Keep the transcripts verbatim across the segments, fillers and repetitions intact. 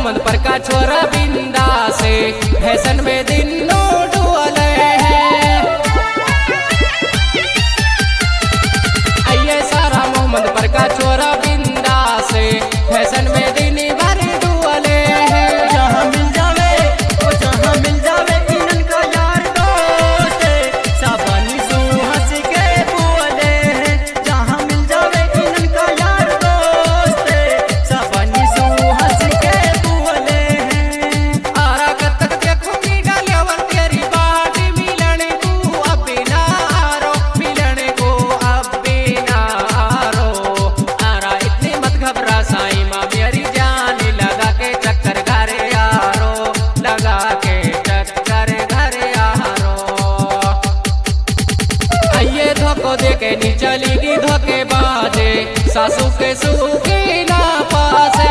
मोहम्मद पर का छोरा बिंदा से फैशन में दिन डुअले हैं। आइए सारा मोहम्मद पर का छोरा बिंदा से फैशन में दिन भर डुअले हैं। जहाँ मिल जावे वो जहाँ मिल जावे इनन का यार दोस्त साबानी सू हंस के बोले हैं। जहाँ मिल जावे इनन का यार दोस्त साबानी सू हंस के बोले हैं। आरा कतक देखूंगी डालियावन तेरी बाट मिलन को अब ना आरो मिलन को अब ना आरो। आरा इतनी मत घबरा साई माँ मेरी जान लगा के चक्कर घर यारो लगा के चक्कर घर यारो। आइए धोखो दे के नी चलेगी धोखे बाजे सासू के सूखी ना पासे।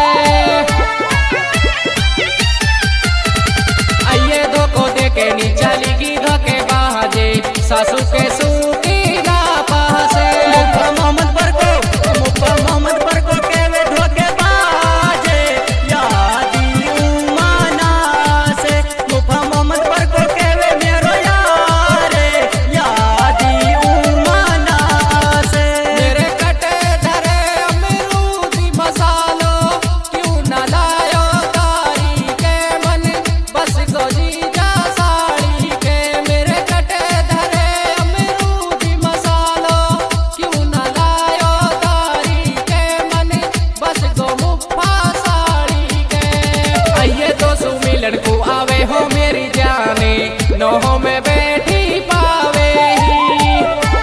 आइए धोखो दे के नी चलेगी धोखे बाजे सासू के सूखी ना पासे। मुफ्ता मोहम्मद पर को मुफ्ता मोहम्मद पर को केवे धोखे बाजे यादी उमाना से। मुफ्ता मोहम्मद पर को केवे मेरो यार यादी उमाना से। मेरे कटे धरे अमरूदी मसालो क्यों न लायो तारी के मन बस को जीजा साड़ी के। मेरे कटे धरे अमरूदी मसालो क्यों न लायो तारी के मन बस को मुफ्फा साड़ी के। आइए तो सुमिलन को आवे हो मेरी जाने नौहों में बैठी पावे ही।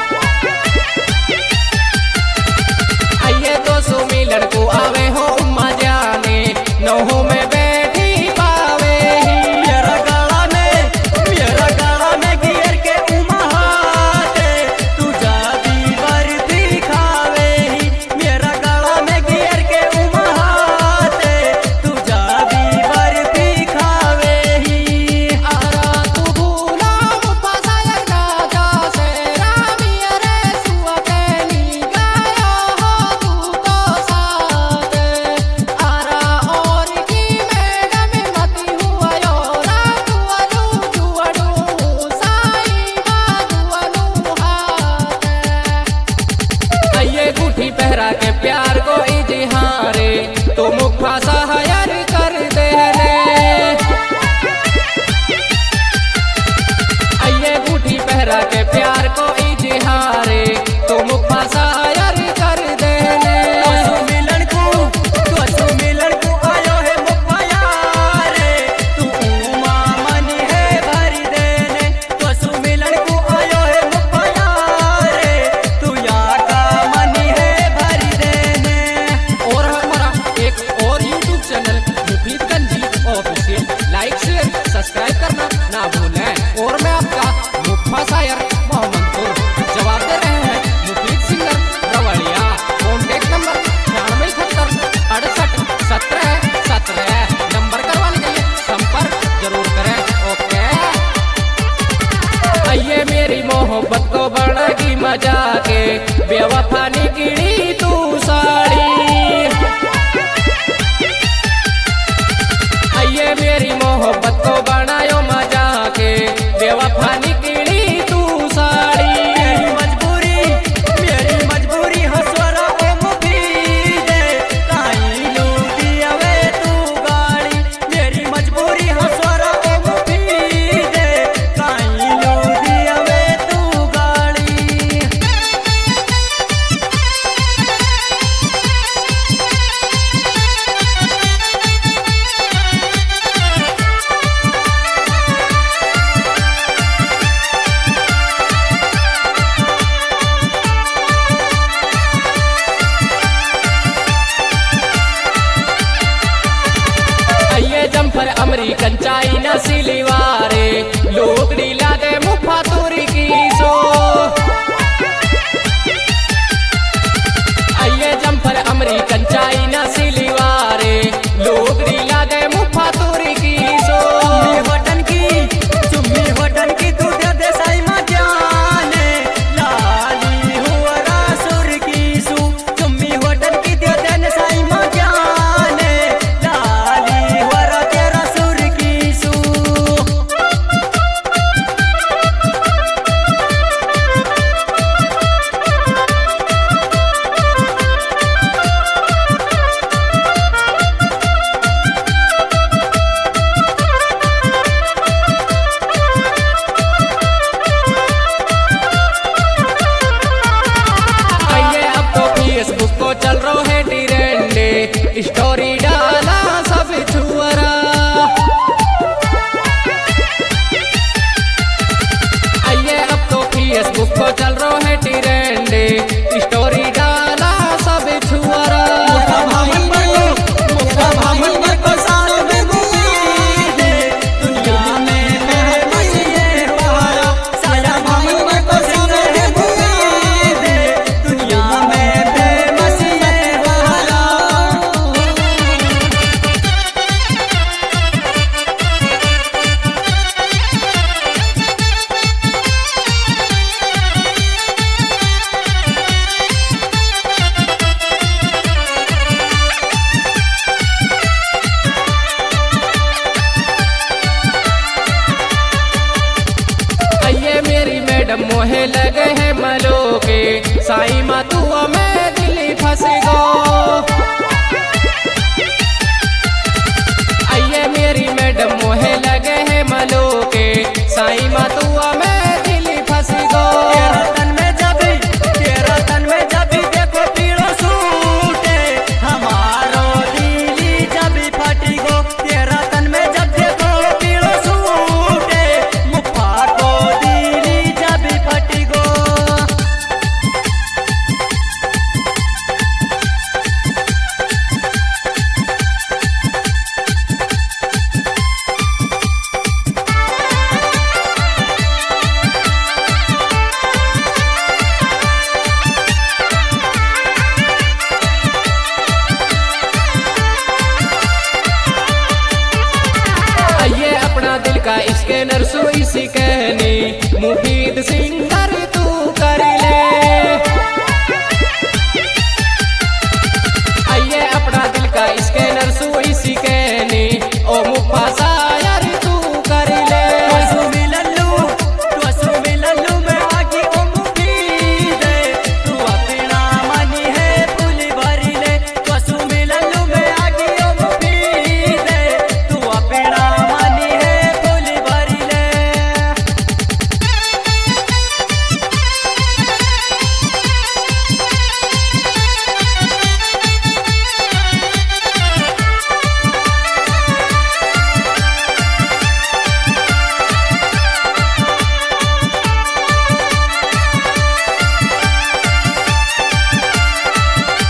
आइए तो सुमिलन को आवे हो उम्मा जाने नौहों में बैठी पावे ही। मेरा गाला में मेरा गाला में गिर के उमाते तू जादी वर्दी खावे ही। मेरा गाला में गिर के उमाते तू जादी वर्दी खावे ही। आरा तू भूला मुफ्फा सायर राजा से रामी अरे सुआ के नी गाया हो तू तो साथ। आरा और की मैडम मती हुआ यो रातू अनु जुअनु साई बाजू हाथ। आइए गुठी पहरा के प्यार को इजहारे तो मुफ्फा सहायर कर देने। आइए गुठी पहरा के प्यार को इजहारे तो मुफ्फा सहायर कर देने। तू मिलन को तू मिलन को आयो है मुफ्ता यार तू उमा मन है भरी देने। तू मिलन को आयो है मुफ्ता यार तू या का मन है भरी देने। और हमारा एक और यूट्यूब चैनल मुफीद गंजी ऑफिशियल लाइक शेयर सब्सक्राइब करना ना भूलें। और मैं आपका मुफ्फा शायर मोहम्मदपुर जवाब दे रहे हैं मुफीद सिंगर रवड़िया। कॉन्टेक्ट नंबर छियानवे इकहत्तर अड़सठ सत्रह सत्रह नंबर करवाने के लिए संपर्क जरूर करें। ओके आइए मेरी मोहब्बत को बढ़ेगी मजा के बेवफा निकली तू साड़ी। आइए मेरी मोहब्बत को बनायो मजा के बेवफा निकली तू साड़ी। मेरी मजबूरी मेरी मजबूरी हसवरा ओ मुफीद काई लूटी अवे तू गाड़ी। मेरी मजबूरी हसवरा ओ मुफीद काई लूटी अवे तू गाड़ी। आइए जम्फर अमरीकन चाइना सिलीवारे लोग नीला दे मुफ्फा तुरी की सो। आइए जम्फर अमरीकन चाइना सिलीवारे लोग नीला दे मुफ्फा तुरी की सो। चुम्मी होटन की चुम्मी होटन की तू दे दे साई मां जाने लाली हुआ रासुर की सू। चुम्मी होटन की दे दे साई मां जाने लाली हुआ स्टोरी डाला सब छुअरा। आइए अब तो फेसबुक को चल रहा है ट्रेंड, स्टोरी डाला सब छुअरा। मोहे लगे है मलो के साई मातुआ में दिल्ली फंस गो। आइए मेरी मैडम मोहे लगे है मलो के साई मातुआ में दिल्ली फंस गो। तेरा तन में जब तेरा तन में जब देखो पीड़ो सूटे हमारो दिली जब फटी गो। तेरा तन में जब देखो पीड़ो सूटे मुफ्फा को दिली जब फटी गो। दिल का स्कैनर सोई सी कहनी मुफीद सिंगर तू कर ले। आइए अपना दिल का स्कैनर सोई सी कहनी ओ मुफा शायर तू कर ले। त्वसु मिलल्लू त्वसु मिलल्लू में आगी ओ मुफीद तू अपना मनी है फूल भरी ले। त्वसु मिलल्लू में आगी ओ मुफीद तू अपना मनी है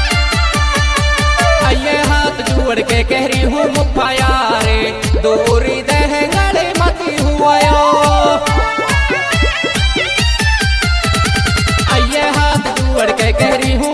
के कह रही हूँ मुफ्फा यारे दूर